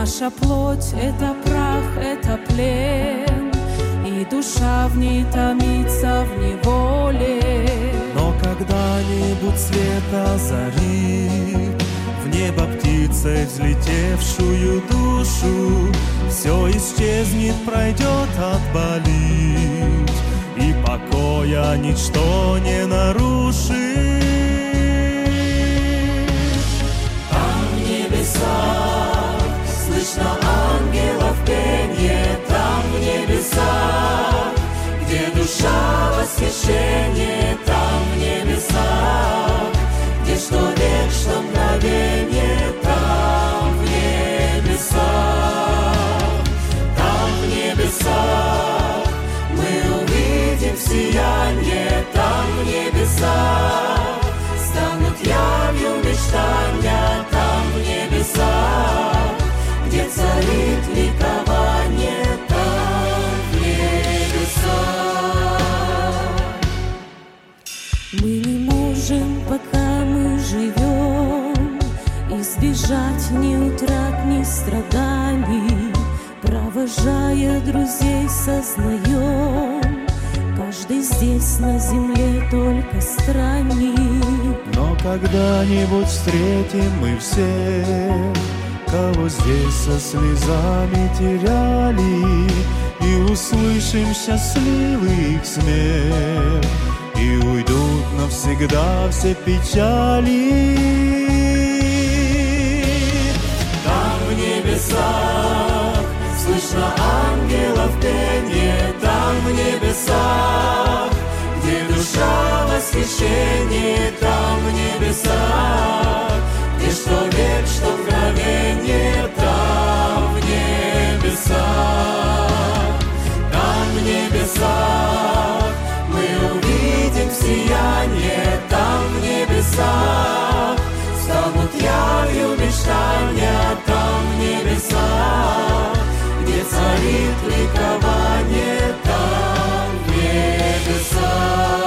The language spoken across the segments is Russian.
Наша плоть — это прах, это плен, и душа в ней томится в неволе. Но когда-нибудь свет озарит в небо птицей взлетевшую душу, все исчезнет, пройдет, отболит, и покоя ничто не нарушит. Там в небесах слышно ангелов пение, там в небесах, где душа восхищение, там в небесах, где что век, что мгновение, там в небесах, там в небесах мы увидим сияние, там в небесах станут явью мечтания, там в небесах, где царит ликование, там в небесах. Мы не можем, пока мы живем, избежать ни утрат, ни страданий. Провожая друзей, сознаем, каждый здесь на земле только странник. Но когда-нибудь встретим мы все, кого здесь со слезами теряли, и услышим счастливый их смех, и уйдут навсегда все печали. Там в небесах слышно ангелов пение, там в небесах, где душа восхищение, там в небесах, где что век, что мгновение, там в небесах, там в небесах мы увидим сияние, там в небесах станут явью мечтания, там в небесах, где царит ликование, там в небесах.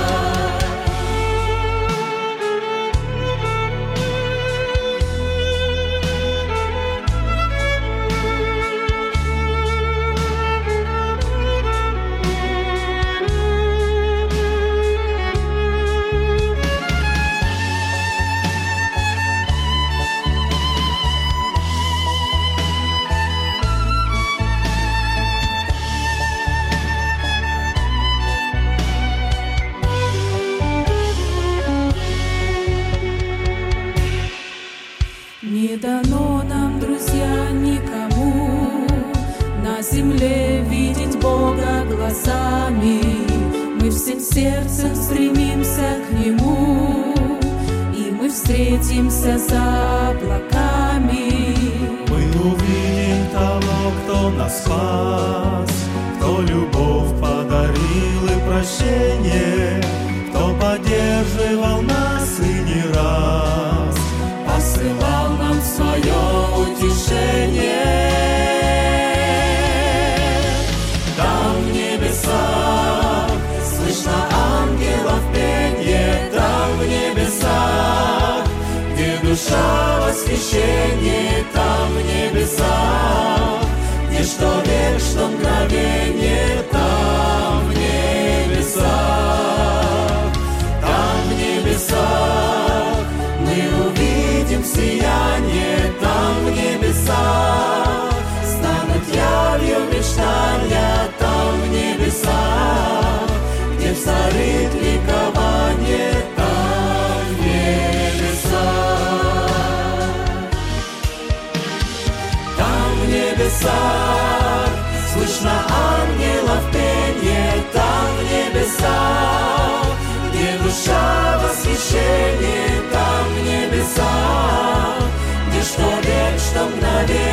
Не дано нам, друзья, никому на земле видеть Бога глазами. Мы всем сердцем стремимся к Нему, и мы встретимся за облаками. Мы увидим того, кто нас спас, кто любовь подарил и прощение, кто поддерживал нас и не раз посылал нам свое утешение. Там в небесах слышно ангелов пение, там в небесах, где душа восхищение, там в небесах, где что век, что мгновение, там в небесах, там в небесах мы увидим сияние, там в небесах станут явью мечтания, там в небесах, где царит ликование, там в небесах, там в небесах слышно ангелов пение, там в небесах, где душа восхищение, там в небесах, где что век, что мгновение.